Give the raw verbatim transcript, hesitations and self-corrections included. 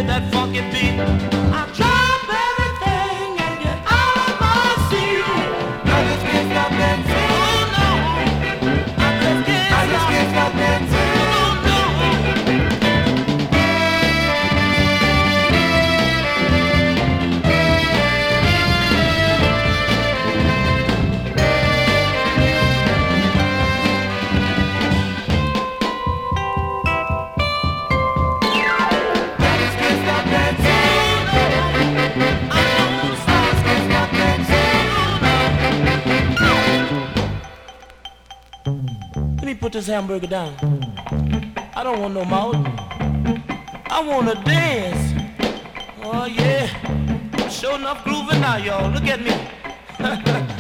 that funky beat. I drop everything and get out of my seat. I just can't stop dancing. Oh no, I just can't. I just can't stop dancing. Oh no. Put this hamburger down. I don't want no mouth. I want to dance. Oh yeah, I'm sure enough grooving now, y'all. Look at me.